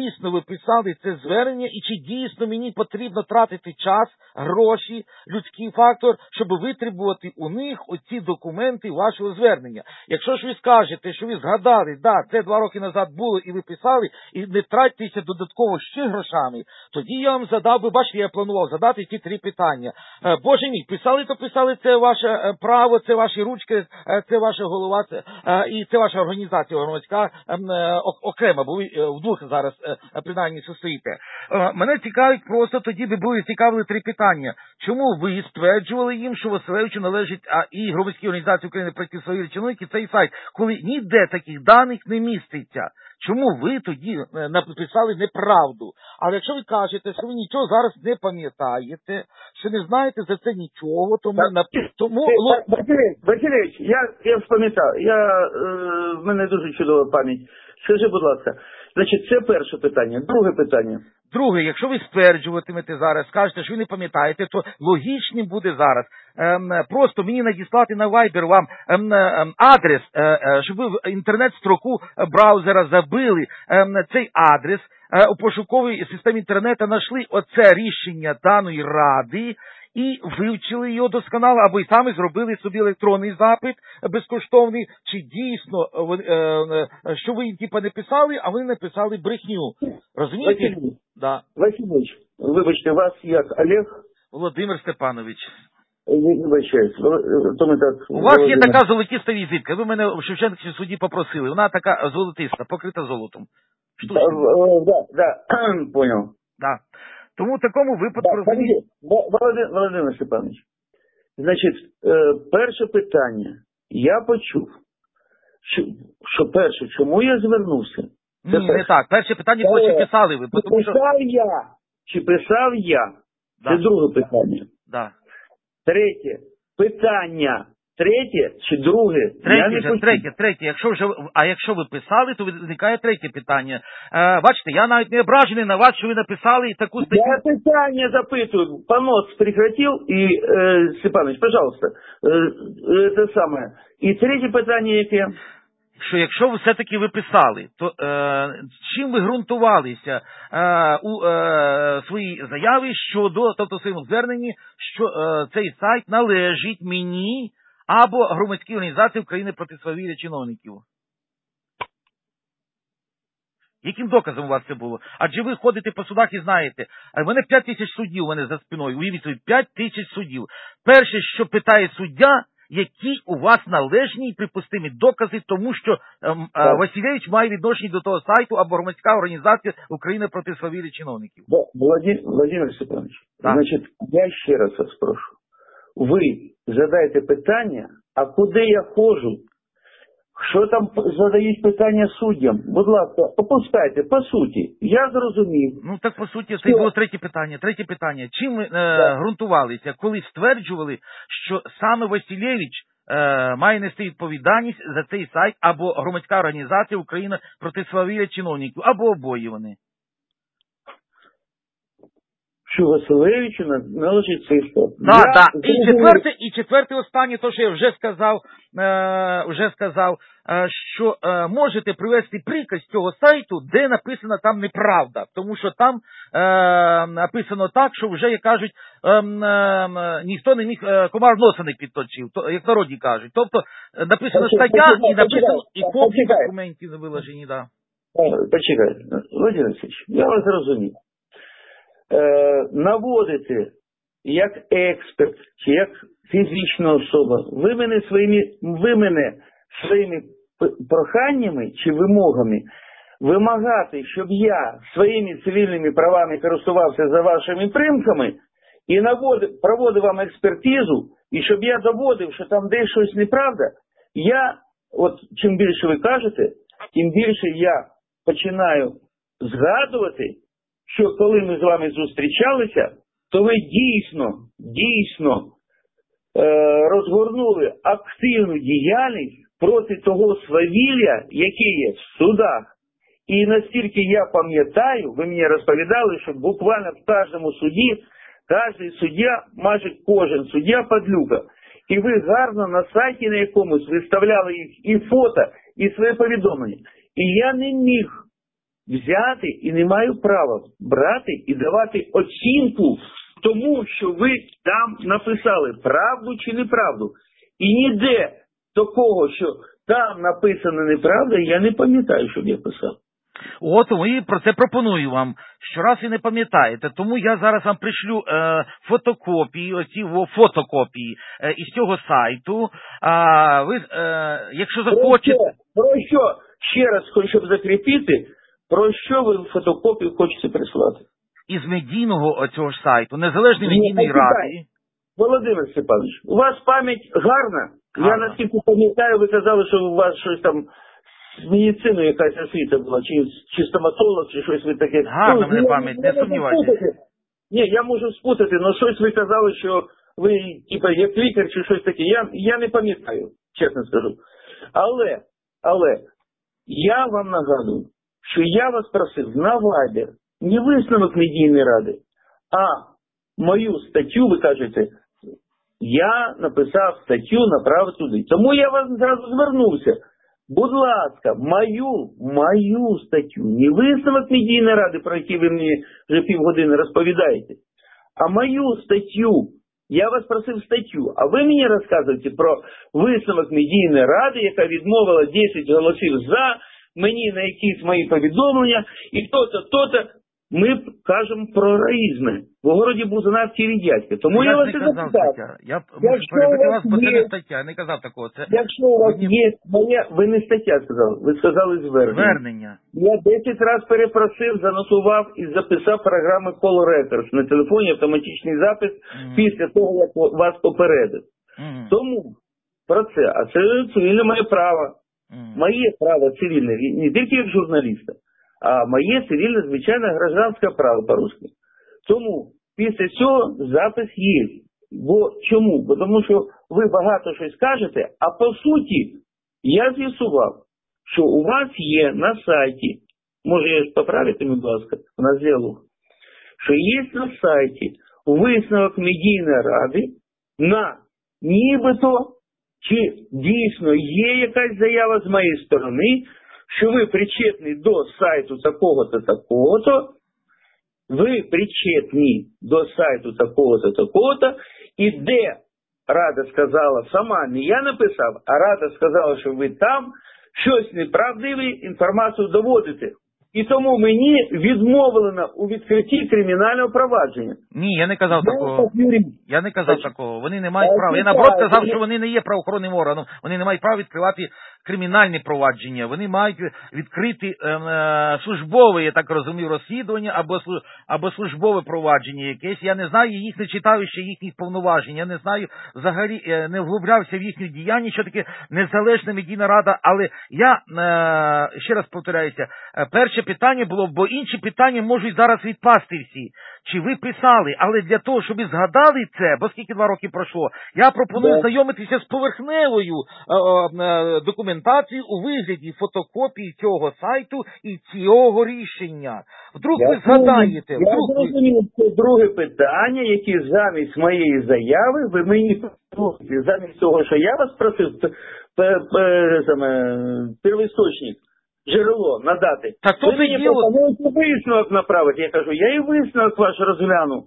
дійсно ви писали це звернення і чи дійсно мені потрібно тратити час, гроші, людський фактор, щоб витребувати у них оці документи вашого звернення. Якщо ж ви скажете, що ви згадали, да, це 2 роки назад було і ви писали, і не тратьтеся додатково ще грошами, тоді я вам задав би, бачите, я планував задати ці 3 питання. Боже мій, писали, то писали, це ваше право, це ваші ручки, це ваша голова, і це ваша організація громадська окремо, бо ви вдвох зараз принаймні состоїте. Мене цікавить просто, тоді би були цікавили 3 питання. Чому ви стверджували їм, що Василевичу належить і громадській організації України проти своїх чиновників цей сайт, коли ніде таких даних не міститься? Чому ви тоді написали неправду? Але якщо ви кажете, що ви нічого зараз не пам'ятаєте, що не знаєте за це нічого, тому... Васильович, я спам'ятав, в мене дуже чудова пам'ять. Скажи, будь ласка, значить, це перше питання. Друге питання. Друге, якщо ви стверджуватимете зараз, скажете, що ви не пам'ятаєте, то логічним буде зараз просто мені надіслати на Viber вам адрес, щоб ви в інтернет-строку браузера забили цей адрес, у пошуковій системі інтернету знайшли оце рішення даної ради і вивчили його досконало, або й самі зробили собі електронний запит безкоштовний, чи дійсно, що ви їм не писали, а вони написали брехню. Розумієте? Васильович, да. Васильович, вибачте, вас як Олег? Володимир Степанович. Вибачаюсь, то ми так... У вас є така золотиста візитка, ви мене в Шевченківській суді попросили, вона така золотиста, покрита золотом. Да, понял. Да. Тому в такому випадку... Володимир Степанович, значить, перше питання. Я почув, що перше, чому я звернувся? Ні, не так. Перше питання було, чи писали ви. Чи писав я? Да. Це друге питання. Да. Третє. Питання. Третє чи друге? Третє. Якщо ви писали, то виникає третє питання. Бачите, я навіть не ображений на вас, що ви написали таку статтю. Я питання запитую. Понос прекратив і, Степанович, пожалуйста, це саме. І третє питання яке? Що якщо ви все-таки ви писали, то чим ви ґрунтувалися у своїй заяві щодо, тобто в своєму зверненні, що цей сайт належить мені або громадській організації України проти свавілля чиновників? Яким доказом у вас це було? Адже ви ходите по судах і знаєте, в мене 5 тисяч суддів у мене за спиною, уявіть собі, 5 тисяч суддів. Перше, що питає суддя, які у вас належні і припустимі докази, тому що Васильович має відношення до того сайту або громадська організація України проти свавілля чиновників. Владимир Степанович, значить, я ще раз вас прошу. Ви задаєте питання, а куди я ходжу? Що там задають питання суддям? Будь ласка, опускайте, по суті. Я зрозумів. Ну так по суті, це було третє питання. Третє питання. Чим ви ґрунтувалися, коли стверджували, що саме Васильович має нести відповідальність за цей сайт або громадська організація Україна проти свавілля чиновників, або обоє вони? Що Васильовичу належить цей сайт. Так. І четверте останнє, то, що я вже сказав, що можете привести приказ цього сайту, де написано там неправда. Тому що там написано так, що вже, як кажуть, ніхто не міг, комар носа не підточив, як народі кажуть. Тобто написано стаття і написано і копії документів не виложені. Да. Почекайте, Володимир Васильович, я вас зрозумів. Наводити як експерт чи як фізична особа, ви мене своїми проханнями чи вимогами вимагати, щоб я своїми цивільними правами користувався за вашими примками і проводив вам експертизу, і щоб я доводив, що там десь щось неправда, чим більше ви кажете, тим більше я починаю згадувати, що коли ми з вами зустрічалися, то ви дійсно розгорнули активну діяльність проти того свавілля, яке є в судах. І наскільки я пам'ятаю, ви мені розповідали, що буквально в кожному суді, кожен суддя, майже кожен суддя падлюка. І ви гарно на сайті на якомусь виставляли їх і фото, і свої повідомлення. І я не міг взяти і не маю права брати і давати оцінку тому, що ви там написали, правду чи неправду. І ніде такого, що там написано неправда, я не пам'ятаю, щоб я писав. От, і про це пропоную вам. Щораз ви не пам'ятаєте, тому я зараз вам пришлю фотокопії, фотокопії із цього сайту. Ви, якщо захочете... Про що? Ще раз, щоб закріпити, про що ви фотокопію хочете прислати? Із медійного цього ж сайту, Незалежної медійної ради. Володимир Степанович, у вас пам'ять гарна. Я наскільки пам'ятаю, ви казали, що у вас щось там з медициною якась освіта була, чи стоматолог, чи щось ви таке. Гарна мене пам'ять, не сумнівайтеся. Ні, я можу спутати, але щось ви казали, що ви, типа, як лікар, чи щось таке. Я не пам'ятаю, чесно скажу. Але, я вам нагадую, що я вас просив на Viber не висновок медійної ради, а мою статтю, ви кажете, я написав статтю, направив туди. Тому я вас зразу звернувся. Будь ласка, мою статтю, не висновок медійної ради, про який ви мені вже півгодини розповідаєте, а мою статтю. Я вас просив статтю, а ви мені розказуєте про висновок медійної ради, яка відмовила 10 голосів за, мені на якісь мої повідомлення, і то-то. Ми кажемо про раїзми. В Огороді Бузанавський дядька. Тому я вас і запитав. Я можу перебити вас, бо це не стаття. Я не казав такого. Якщо у вас є моє, ви не стаття сказали, ви сказали звернення. Я 10 разів перепросив, занотував і записав програми Call Records на телефоні, автоматичний запис після того, як вас попередив. Тому про це, а це цивільне моє право. Моє право цивільне, не тільки як журналіста, а моє цивільне, звичайне, гражданське право по-русски. Тому після цього запис є. Бо чому? Бо тому що ви багато щось кажете, а по суті я з'ясував, що у вас є на сайті, може я ж поправити, будь ласка, на зв'язок, що є на сайті висновок медійної ради на нібито, чи дійсно є якась заява з моєї сторони, що ви причетні до сайту такого-то, такого-то, ви причетні до сайту такого-то, такого-то, і де Рада сказала, сама не я написав, а Рада сказала, що ви там щось неправдиве, інформацію доводите. І тому мені відмовлено у відкритті кримінального провадження. Ні, я не казав такого. Я не казав такого. Вони не мають права. Я наоборот сказав, що вони не є правоохоронним органом. Вони не мають права відкривати кримінальні провадження. Вони мають відкрити службове, я так розумію, розслідування або службове провадження якесь. Я не знаю, їх не читав ще їхніх повноважень. Я не знаю, взагалі не вглублявся в їхню діяльність, що таке незалежна медійна рада. Але я, ще раз повторяюся, перше питання було, бо інші питання можуть зараз відпасти всі. Чи ви писали, але для того, щоб ви згадали це, бо скільки 2 роки пройшло, я пропоную знайомитися з поверхневою документацією у вигляді фотокопії цього сайту і цього рішення. Вдруг ви згадаєте. Я зрозумів, це друге питання, яке замість моєї заяви ви мені замість того, що я вас просив, первоісточник, джерело надати. Так то це діло. Висновок направити. Я кажу, я і висновок ваш розгляну.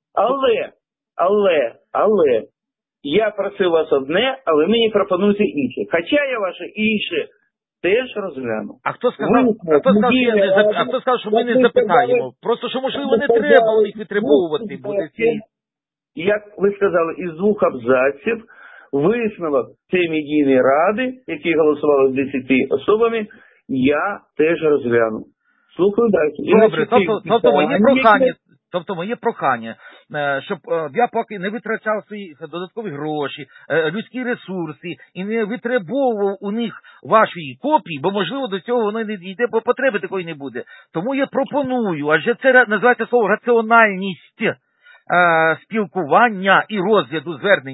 Але, я просив вас одне, а ви мені пропонуєте інше. Хоча я ваше інше теж розгляну. А хто сказав, що ми не запитаємо? Просто, що, можливо, не треба їх витребовувати буде. Як ви сказали, із 2 абзаців висновок цієї медійної ради, які голосували з 10 особами, я теж розгляну. Слухаю далі. Добре, тобто моє прохання, щоб я поки не витрачав свої додаткові гроші, людські ресурси і не витребовував у них вашої копії, бо, можливо, до цього воно не йде, бо потреби такої не буде. Тому я пропоную, адже це називається слово раціональність спілкування і розгляду звернення.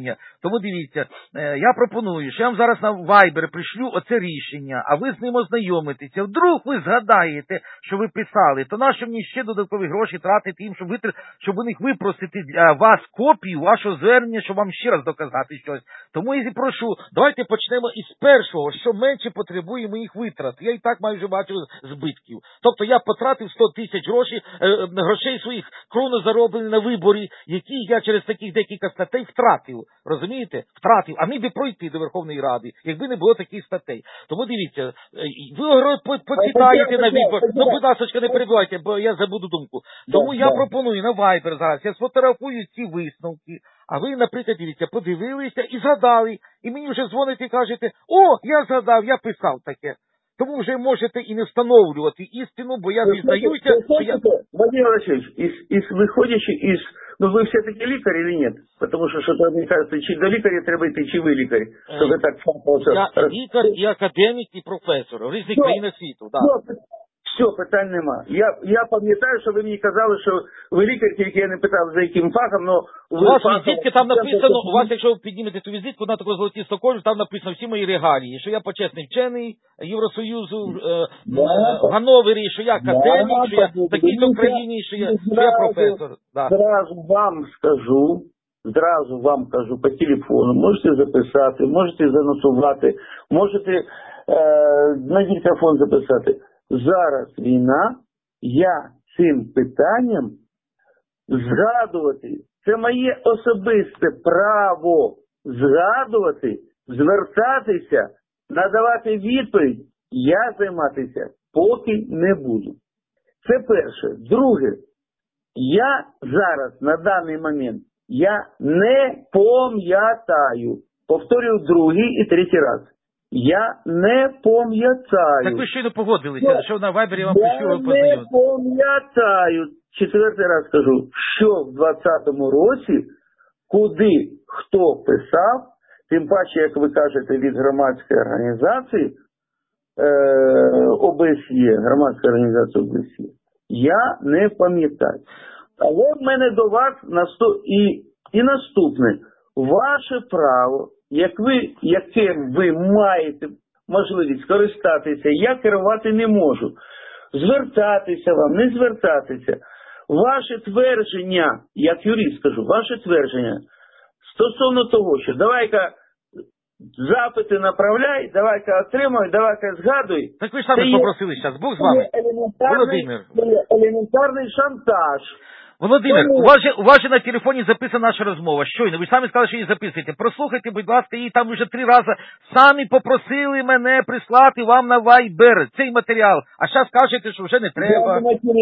Тому дивіться, я пропоную, що я вам зараз на Viber пришлю оце рішення, а ви з ним ознайомитеся. Вдруг ви згадаєте, що ви писали, то нащо мені ще додаткові гроші тратити їм, щоб у них випросити для вас копію вашого звернення, щоб вам ще раз доказати щось. Тому я прошу, давайте почнемо із першого, що менше потребує моїх витрат. Я і так маю вже багато збитків. Тобто я потратив 100 тисяч грошей своїх кровно зароблені на виборі, які я через таких декілька статей втратив. Розумієте? Втратив. А міг би пройти до Верховної Ради, якби не було таких статей. Тому дивіться, ви почитаєте на вибор. Ну, будь ласка, не перебувайте, бо я забуду думку. Тому я пропоную на Viber зараз, я сфотографую ці висновки, а ви, наприклад, дивіться, подивилися і згадали, і мені вже дзвоните і кажете, я згадав, я писав таке. Тому вже можете і не встановлювати істину, бо я дізнаюся, що я... Владимир Васильевич, виходячи із... Ну, ви все-таки лікар или ні? Тому що, мені кажется, чи до лікаря треба йти, чи ви лікар? Я лікар, і академік, і професор в різних країнах світу. Да. Все, питань нема. Я пам'ятаю, що ви мені казали, що ви лікар, тільки я не питав, за яким фахом, но... У вас візитки там написано, у вас, якщо ви піднімете ту візитку на таку золотисту кожу, там написано всі мої регалії, що я почесний вчений Євросоюзу, в Ганновері, що я академік, що я в такій-то країні, що я професор. Да. Зразу вам кажу по телефону, можете записати, можете занотувати, можете на диктофон записати. Зараз війна, я цим питанням згадувати, це моє особисте право згадувати, звертатися, надавати відповідь, я займатися поки не буду. Це перше. Друге, я зараз, на даний момент, я не пам'ятаю, повторюю другий і третій раз. Я не пам'ятаю. Так ви щойно погодилися, що на Вайбері вам пишу, ви познайомитися. Я не пам'ятаю, четвертий раз кажу, що в 2020 році, куди, хто писав, тим паче, як ви кажете, від громадської організації ОБСЄ, громадська організація ОБСЄ, я не пам'ятаю. Але в мене до вас і наступне. Ваше право, яким ви маєте можливість скористатися, я керувати не можу. Звертатися вам, не звертатися. Ваше твердження, як юрист скажу, ваше твердження стосовно того, що давай-ка запити направляй, давай-ка отримай, давай-ка згадуй. Так ви ж самі попросили зараз, Бог з вами. Володимир. Елементарний шантаж. Володимир, у вас же на телефоні записана наша розмова. Щойно, ви самі сказали, що її записуєте. Прослухайте, будь ласка, її там вже 3 рази. Самі попросили мене прислати вам на Viber цей матеріал. А зараз кажете, що вже не треба.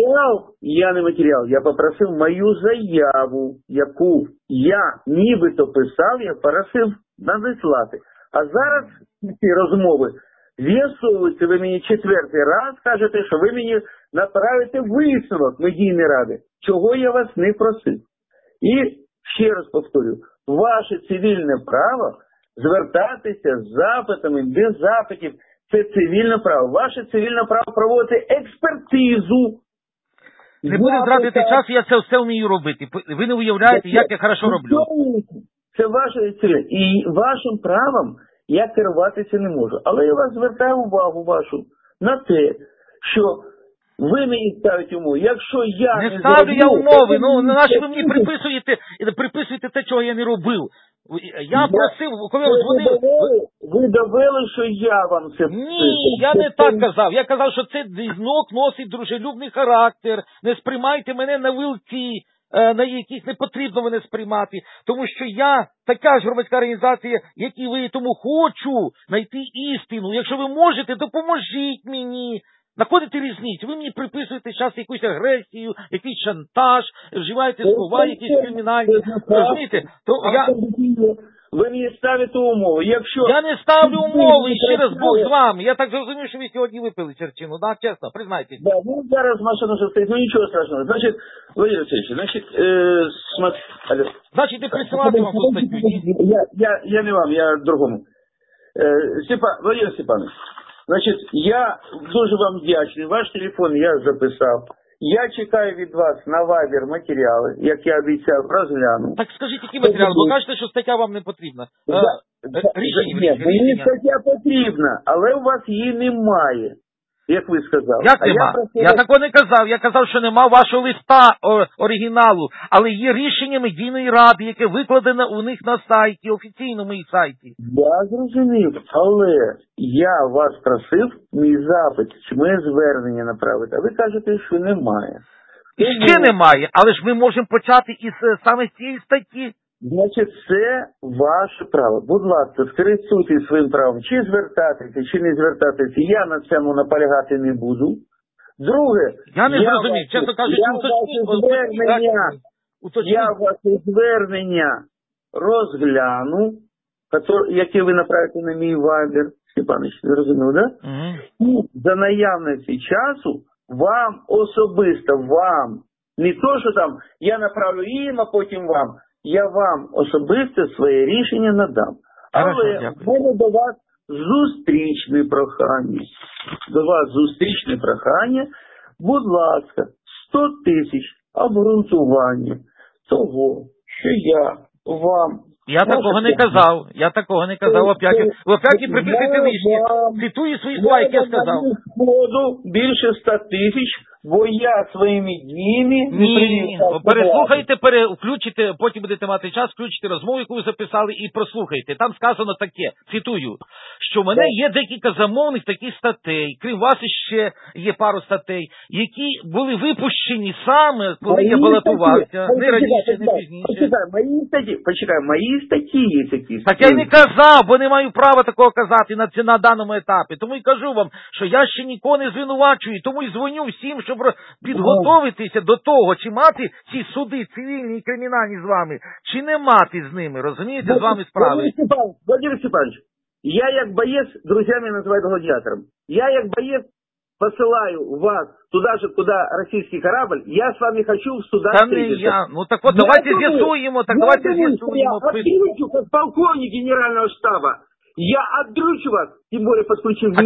Я не матеріал. Я попросив мою заяву, яку я нібито писав, я просив надіслати. А зараз ці розмови з'ясовуються, ви мені 4-й раз кажете, що ви мені направите висновок медійної ради, чого я вас не просив. І ще раз повторю, ваше цивільне право звертатися з запитами, без запитів, це цивільне право. Ваше цивільне право проводити експертизу. Не буде зрадити часу, я це все вмію робити. Ви не уявляєте, як я хорошо роблю. Це ваше цивільне. І вашим правом я керуватися не можу. Але я вас звертаю увагу вашу на те, що ви мені ставите умови. Якщо я не ставлю я умови, ну наші ви мені приписуєте те, чого я не робив. Я просив, коли дзвонив... Ви довели, що я вам це... Ні, я не так казав. Я казав, що цей дзвінок носить дружелюбний характер. Не сприймайте мене на вилці, на яких не потрібно мене сприймати. Тому що я така ж громадська організація, як і ви, тому хочу знайти істину. Якщо ви можете, допоможіть мені. Знаходите різницю. Ви мені приписуєте зараз якусь агресію, якийсь шантаж, вживаєте слова, якісь кримінальні. Розумієте? То ви мені ставите умови. Якщо... Я не ставлю умови, і ще раз Бог з вами. Я так зрозумів, що ви сьогодні випили черчину, да? Чесно, признайтесь. Да, ну зараз машина вже стоїть, ну нічого страшного. Значить, Владимир Васильевич, Значить, не присилати вам ту статтю? Я не вам, я другому. Владимир Степанович, значить, я дуже вам вдячний. Ваш телефон я записав. Я чекаю від вас на Viber матеріали, як я обіцяв, розгляну. Так скажіть, які матеріали? Бо кажете, що стаття вам не потрібна. Ні, мені стаття потрібна, але у вас її немає, як ви сказали. Як нема? Я такого не казав. Я казав, що нема вашого листа оригіналу, але є рішення медійної ради, яке викладено у них на сайті, офіційному їх сайті. Я зрозумів, але я вас просив мій запит, чи моє звернення направити, а ви кажете, що немає. Ще немає, але ж ми можемо почати із саме з цієї статті. Значить, це ваше право. Будь ласка, скористуйтесь своїм правом, чи звертатися, чи не звертатися. Я на цьому наполягати не буду. Друге, я не зрозумів, чесно кажучи, я ваше звернення розгляну, яке ви направите на мій Viber. Степанович, ви розуміли, да? І за наявності часу вам особисто, не то, що там я направлю їм, а потім вам. Я вам особисто своє рішення надам. Але в мене до вас зустрічне прохання. Будь ласка, 100 тисяч обґрунтування того, що я вам... Я такого не казав. Ви опять приписуєте лишнє. Цитую свої слова, як я сказав. Більше 100 тисяч, бо я своїми діями... Ні, переслухайте, включите, потім будете мати час, включите розмову, яку ви записали, і прослухайте. Там сказано таке, цитую, що в мене є декілька замовних таких статей, крім вас ще є пару статей, які були випущені саме, коли я балотувався, не раніше, не пізніше. Почекай, мої статті є такі. Так я й не казав, бо не маю права такого казати на даному етапі. Тому і кажу вам, що я ще нікого не звинувачую, тому і дзвоню всім, щоб підготовитися до того, чи мати ці суди цивільні і кримінальні з вами, чи не мати з ними, розумієте, з вами справи. Владимир Степанович, я як боец, друзьями называют гладиатором. Я як боец посылаю вас туда же, куда российский корабль, я с вами хочу в судах встретиться. Ну так вот, давайте з'ясуємо, Я отвечу, как полковник генерального штаба. Я отдрючу вас, тем более подключив